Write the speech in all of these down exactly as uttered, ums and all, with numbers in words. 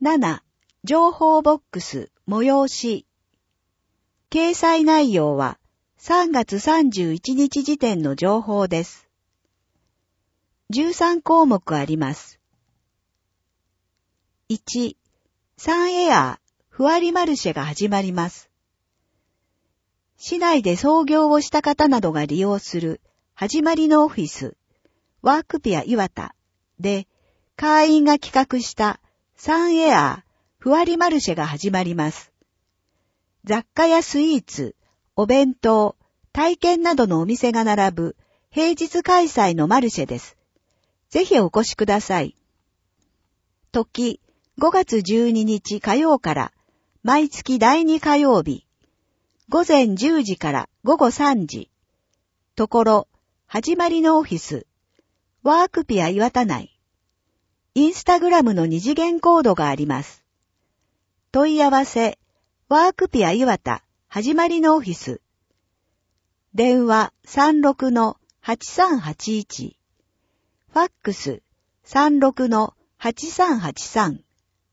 なな、情報ボックス、催し。掲載内容はさんがつさんじゅういちにち時点の情報です。じゅうさんこうもくあります。いち、サンエアー、ふわりマルシェが始まります。市内で創業をした方などが利用する始まりのオフィス、ワークピア岩田で、会員が企画したサンエアー、ふわりマルシェが始まります。雑貨やスイーツ、お弁当、体験などのお店が並ぶ平日開催のマルシェです。ぜひお越しください。時、ごがつじゅうににち火曜から毎月だいに火曜日、ごぜんじゅうじからごごさんじ。ところ、始まりのオフィス、ワークピア岩田内。インスタグラムの二次元コードがあります。問い合わせ、ワークピア岩田、始まりのオフィス。電話 さんろくのはちさんはちいち。ファックス さんろくのはちさんはちさん。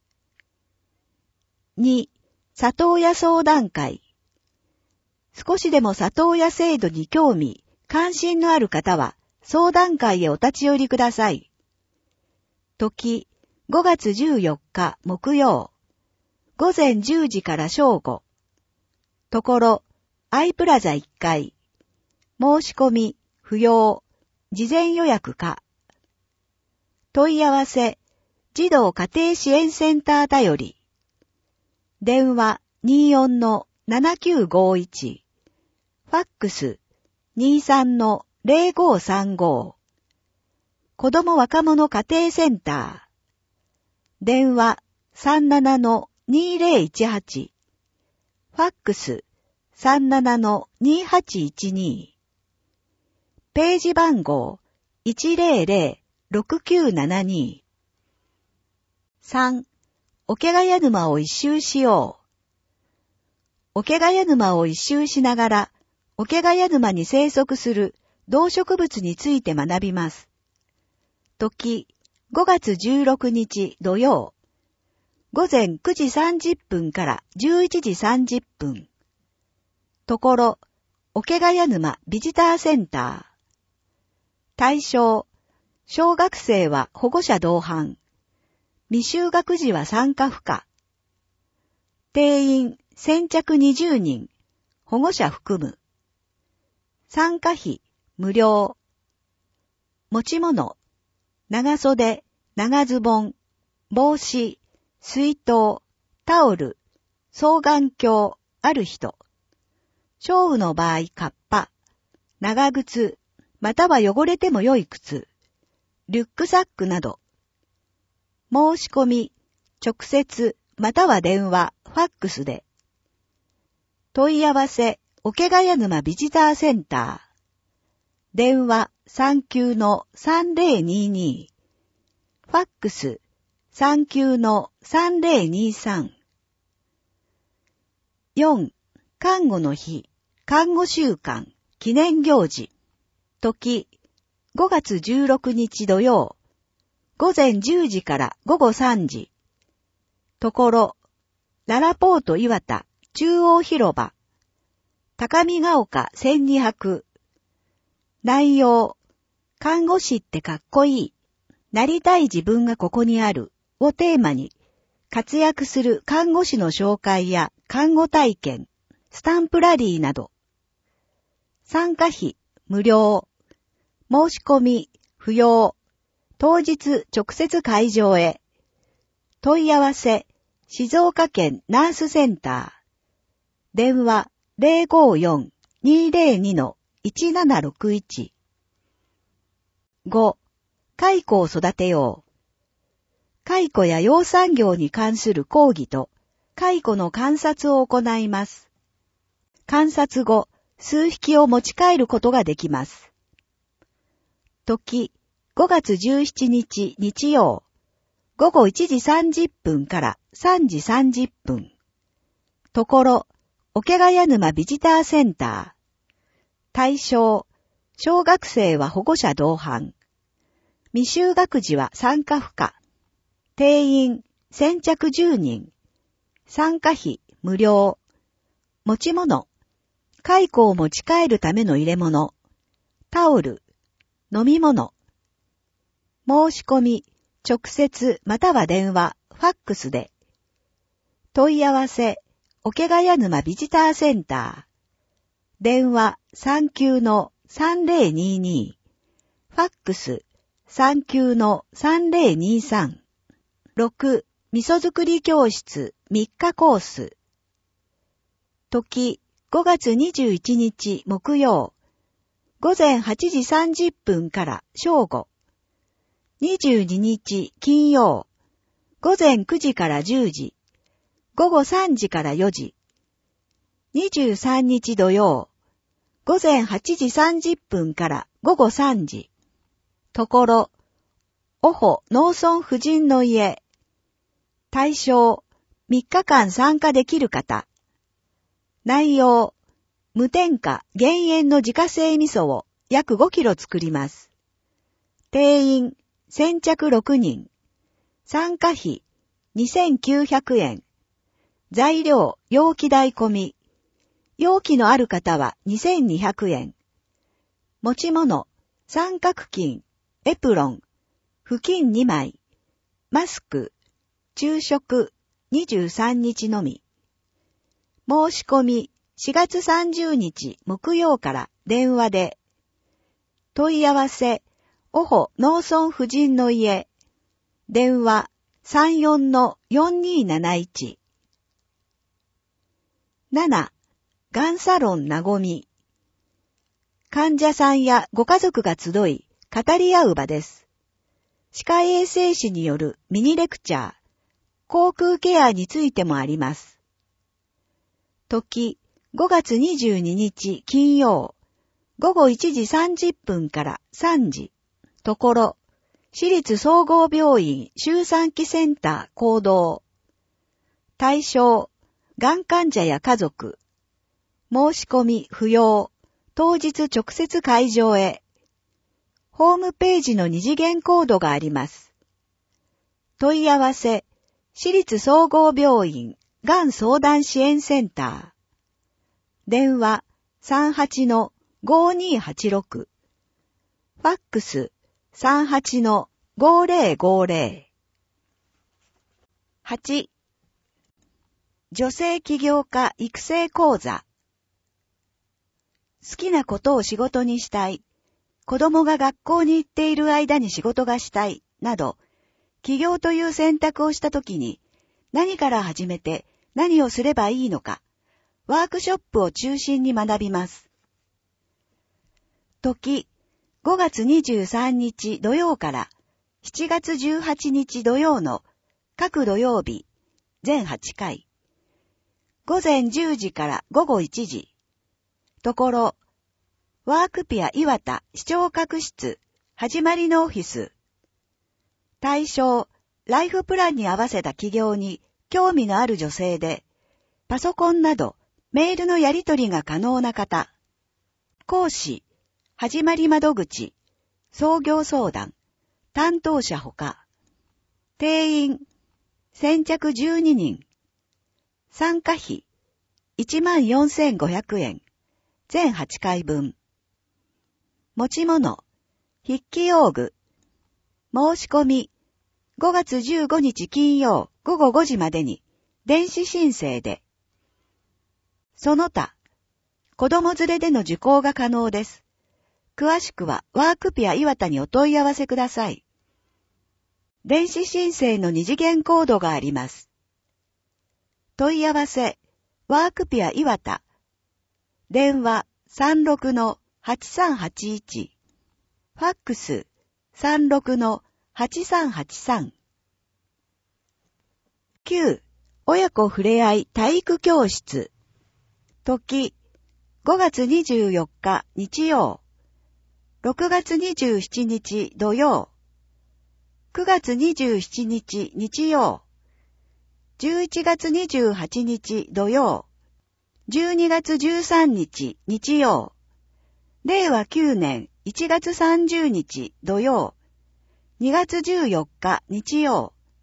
に、里親相談会。少しでも里親制度に興味、関心のある方は、相談会へお立ち寄りください。時、ごがつじゅうよっか木曜。ごぜんじゅうじから正午。ところ、アイプラザいっかい。申し込み、不要。事前予約可。問い合わせ、児童家庭支援センター頼り。電話 にじゅうよんのななきゅうごいち。ファックス にじゅうさんのぜろごさんご。子ども若者家庭センター。電話さんじゅうななのにぜろいちはち。ファックスさんじゅうななのにはちいちに。ページ番号 いちぜろぜろろくきゅうななに。さん. 桶ヶ谷沼を一周しよう。桶ヶ谷沼を一周しながら、桶ヶ谷沼に生息する動植物について学びます。時、ごがつじゅうろくにち土曜。ごぜんくじさんじゅっぷんからじゅういちじさんじゅっぷん。ところ、桶ヶ谷沼ビジターセンター。対象、小学生は保護者同伴。未就学児は参加不可。定員先着にじゅうにん、保護者含む。参加費無料。持ち物、長袖、長ズボン、帽子、水筒、タオル、双眼鏡、ある人。小雨の場合、カッパ、長靴、または汚れても良い靴、リュックサックなど。申し込み、直接、または電話、ファックスで。問い合わせ、桶ヶ谷沼ビジターセンター。電話さんきゅうのさんぜろにに。ファックスさんきゅうのさんぜろにさん。よん. 看護の日、看護週間、記念行事。時、ごがつじゅうろくにち土曜。ごぜんじゅうじからごごさんじ。ところ、ララポート岩田中央広場。高見が丘せんにひゃく。内容、看護師ってかっこいい。なりたい自分がここにある。をテーマに、活躍する看護師の紹介や看護体験、スタンプラリーなど。参加費、無料。申し込み、不要。当日直接会場へ。問い合わせ、静岡県ナースセンター。電話ぜろごよん にぜろにのいちななろくいち。ご. 蚕を育てよう。蚕や養蚕業に関する講義と、蚕の観察を行います。観察後、数匹を持ち帰ることができます。時、ごがつじゅうしちにち日曜。ごごいちじさんじゅっぷんからさんじさんじゅっぷん。ところ、桶ヶ谷沼ビジターセンター。対象、小学生は保護者同伴。未就学児は参加不可。定員先着じゅうにん。参加費無料。持ち物。蚕を持ち帰るための入れ物。タオル。飲み物。申し込み、直接または電話、ファックスで。問い合わせ、桶ヶ谷沼ビジターセンター。電話 さんきゅうのさんぜろにに。ファックス さんきゅうのさんぜろにさん。ろく、味噌作り教室みっかコース。時、ごがつにじゅういちにち木曜。午前はちじさんじゅっぷんから正午。にじゅうににち金曜。午前くじからじゅうじ。午後さんじからよじ。にじゅうさんにち土曜。午前はちじさんじゅっぷんから午後さんじ。ところ、オホ農村婦人の家。対象、みっかかん参加できる方。内容、無添加減塩の自家製味噌を約ごキロ作ります。定員、先着ろくにん。参加費、にせんきゅうひゃくえん。材料、容器代込み。容器のある方はにせんにひゃくえん。持ち物、三角巾、エプロン、布巾にまい。マスク、昼食、にじゅうさんにちのみ。申し込み、しがつさんじゅうにち木曜から電話で。問い合わせ、オホ農村婦人の家。電話 さんよんのよんにーなないち。なな、がんサロンなごみ。患者さんやご家族が集い、語り合う場です。歯科衛生士によるミニレクチャー、口腔ケアについてもあります。時、ごがつにじゅうににち金曜、ごごいちじさんじゅっぷんからさんじ。ところ、私立総合病院周産期センター講堂。対象、がん患者や家族。申し込み不要。当日直接会場へ。ホームページの二次元コードがあります。問い合わせ、私立総合病院がん相談支援センター。電話 さんはちのごにーはちろく。ファックス さんはちのごぜろごぜろ。はち、女性起業家育成講座。好きなことを仕事にしたい。子供が学校に行っている間に仕事がしたい。など、起業という選択をしたときに、何から始めて何をすればいいのか、ワークショップを中心に学びます。時、ごがつにじゅうさんにち土曜からしちがつじゅうはちにち土曜の各土曜日、全はちかい。午前じゅうじからごごいちじ。ところ、ワークピア岩田視聴覚室、始まりのオフィス。対象、ライフプランに合わせた起業に興味のある女性で、パソコンなどメールのやり取りが可能な方。講師、始まり窓口、創業相談、担当者ほか。定員、先着じゅうににん。参加費、いちまんよんせんごひゃくえん。全はちかいぶん。持ち物、筆記用具。申し込み、ごがつじゅうごにち金曜ごごごじまでに、電子申請で。その他、子供連れでの受講が可能です。詳しくはワークピア岩田にお問い合わせください。電子申請の二次元コードがあります。問い合わせ、ワークピア岩田。電話 さんろくのはちさんはちいち。ファックス さんろくのはちさんはちさん。きゅう、親子ふれあい体育教室。時、ごがつにじゅうよっか日曜。ろくがつにじゅうしちにち土曜。くがつにじゅうしちにち日曜。じゅういちがつにじゅうはちにち土曜。じゅうにがつじゅうさんにち日曜。れいわきゅうねんいちがつさんじゅうにち土曜。にがつじゅうよっか日曜。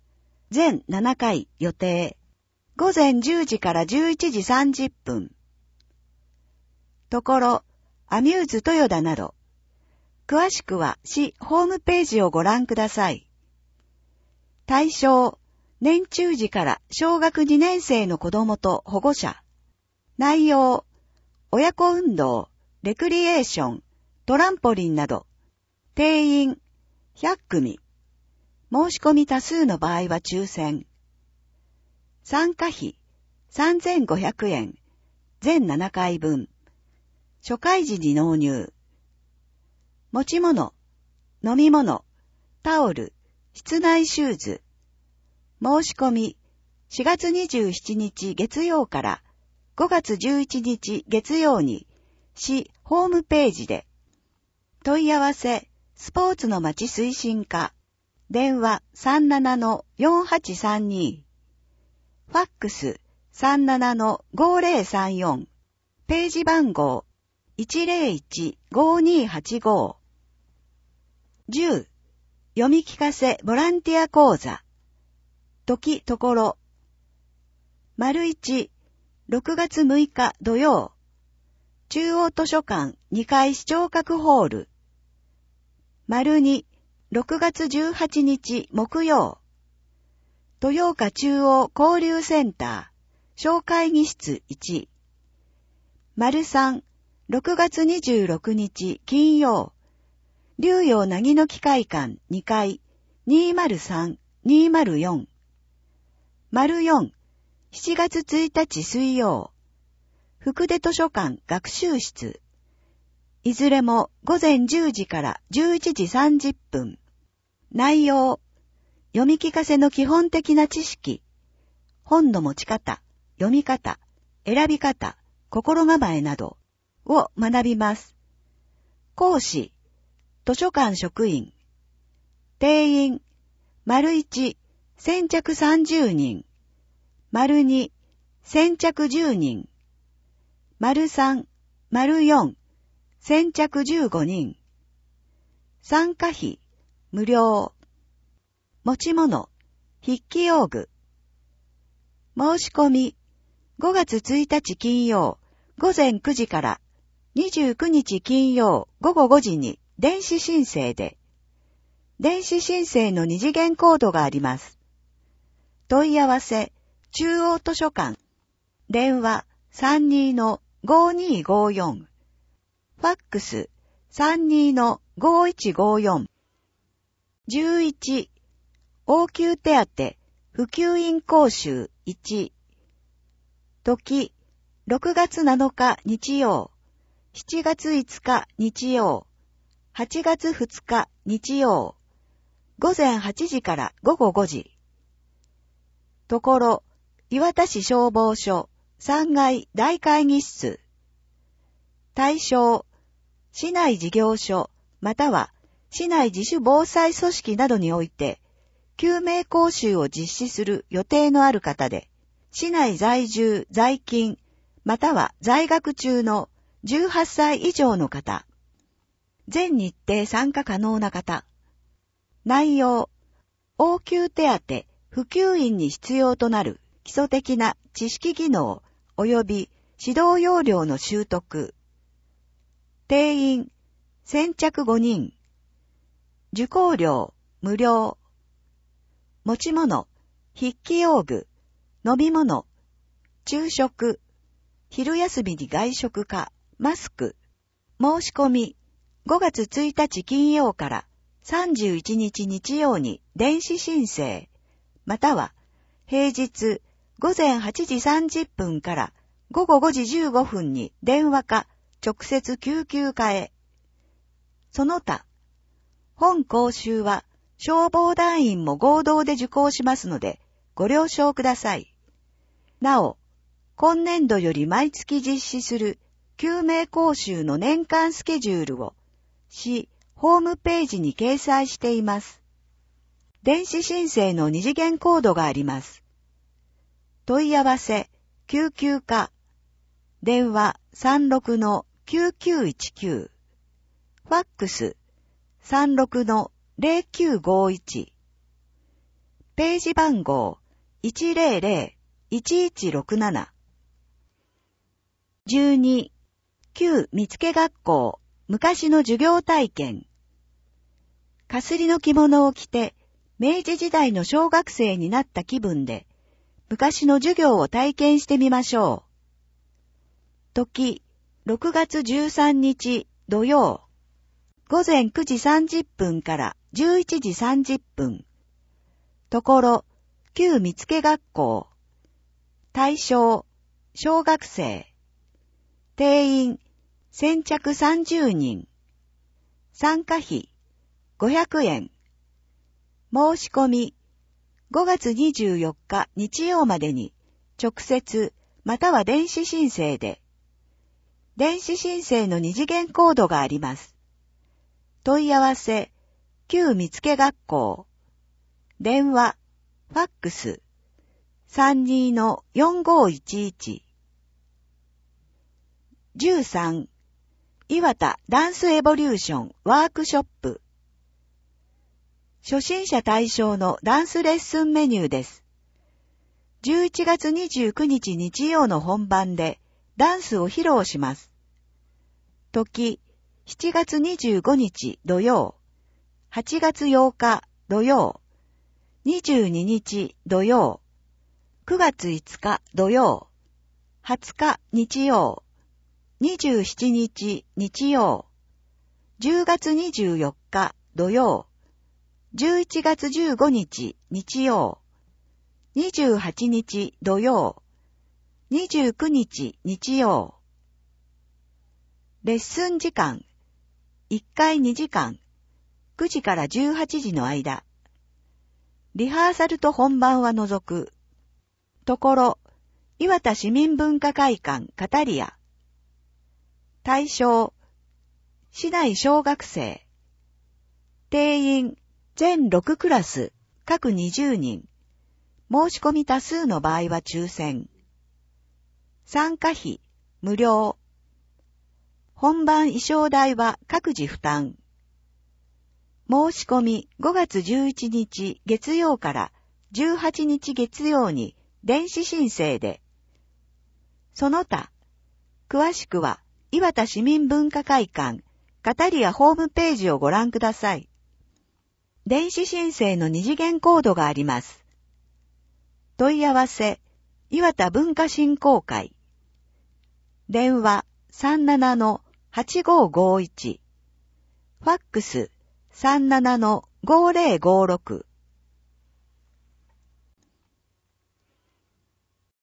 全ななかい予定。ごぜんじゅうじからじゅういちじさんじゅっぷん。ところ、アミューズ豊田など。詳しくは市ホームページをご覧ください。対象、年中時から小学にねん生の子供と保護者。内容、親子運動、レクリエーション、トランポリンなど。定員、ひゃくくみ。申し込み多数の場合は抽選。参加費、さんぜんごひゃくえん。全ななかいぶん。初回時に納入。持ち物、飲み物、タオル、室内シューズ。申し込み、しがつにじゅうしちにち月曜からごがつじゅういちにち月曜に市ホームページで。問い合わせ、スポーツの街推進課。電話 さんななのよんはちさんに。ファックス さんななのごぜろさんよん。ページ番号 いちぜろいちごにはちご。じゅう. 読み聞かせボランティア講座。時ところ。丸いち、ろくがつむいか土曜。中央図書館にかい視聴覚ホール。丸に、ろくがつじゅうはちにち木曜。豊岡中央交流センター、小会議室いち。丸さん、ろくがつにじゅうろくにち金曜。竜陽凪の機会館にかい、にまるさん、にまるよん。丸よん、しちがつついたち水曜。福出図書館学習室。いずれもごぜんじゅうじからじゅういちじさんじゅっぷん。内容、読み聞かせの基本的な知識。本の持ち方、読み方、選び方、心構えなどを学びます。講師、図書館職員。定員、丸いち、先着さんじゅうにん。丸に、先着じゅうにん。丸さん、丸よん、先着じゅうごにん。参加費、無料。持ち物、筆記用具。申し込み、ごがつついたち金曜、ごぜんくじからにじゅうくにち金曜ごごごじに電子申請で。電子申請の二次元コードがあります。問い合わせ、中央図書館。電話 さんにのごにごよん。ファックス さんにのごいちごよん。じゅういち. 応急手当、普及員講習いち。時、ろくがつなのか日曜、しちがついつか日曜、はちがつふつか日曜、ごぜんはちじからごごごじ。ところ、磐田市消防署さんがい大会議室。対象、市内事業所または市内自主防災組織などにおいて救命講習を実施する予定のある方で、市内在住在勤または在学中のじゅうはっさい以上の方。全日程参加可能な方。内容、応急手当、普及員に必要となる基礎的な知識技能及び指導要領の習得。定員、先着ごにん。受講料、無料。持ち物、筆記用具、飲み物、昼食、昼休みに外食か、マスク。申し込み、ごがつついたち金曜からさんじゅういちにち日曜に電子申請、または平日ごぜんはちじさんじゅっぷんからごごごじじゅうごふんに電話か直接救急科へ。その他、本講習は消防団員も合同で受講しますのでご了承ください。なお、今年度より毎月実施する救命講習の年間スケジュールを市ホームページに掲載しています。電子申請の二次元コードがあります。問い合わせ、救急科。電話 さんろくのきゅうきゅういちきゅう。ファックス さんろくのぜろきゅうごいち。 ページ番号 いちまるまるいちいちろくなな。じゅうに、旧見附学校昔の授業体験。かすりの着物を着て明治時代の小学生になった気分で昔の授業を体験してみましょう。時、ろくがつじゅうさんにち土曜。午前くじさんじゅっぷんからじゅういちじさんじゅっぷん。ところ、旧見附学校。対象、小学生。定員、先着さんじゅうにん。参加費、ごひゃくえん。申し込み、ごがつにじゅうよっか日曜までに、直接、または電子申請で。電子申請の二次元コードがあります。問い合わせ、旧見附学校。電話、ファックス、さんじゅうにのよんごいちいち。じゅうさん、岩田ダンスエボリューションワークショップ。初心者対象のダンスレッスンメニューです。じゅういちがつにじゅうくにち日曜の本番でダンスを披露します。時、しちがつにじゅうごにち土曜、はちがつようか土曜、にじゅうににち土曜、くがついつか土曜、はつか日曜、にじゅうしちにち日曜、じゅうがつにじゅうよっか土曜、じゅういちがつじゅうごにち日曜、にじゅうはちにち土曜、にじゅうくにち日曜。レッスン時間、いっかいにじかん、くじからじゅうはちじの間。リハーサルと本番は除く。ところ、岩田市民文化会館カタリア。対象、市内小学生。定員、全ろくクラス、各にじゅうにん。申し込み多数の場合は抽選。参加費、無料。本番衣装代は各自負担。申し込みごがつじゅういちにち月曜からじゅうはちにち月曜に電子申請で。その他、詳しくは岩田市民文化会館カタリアホームページをご覧ください。電子申請の二次元コードがあります。問い合わせ、岩田文化振興会。電話 さんじゅうななのはちごうごいち。ファックス さんじゅうななのごぜろごろく。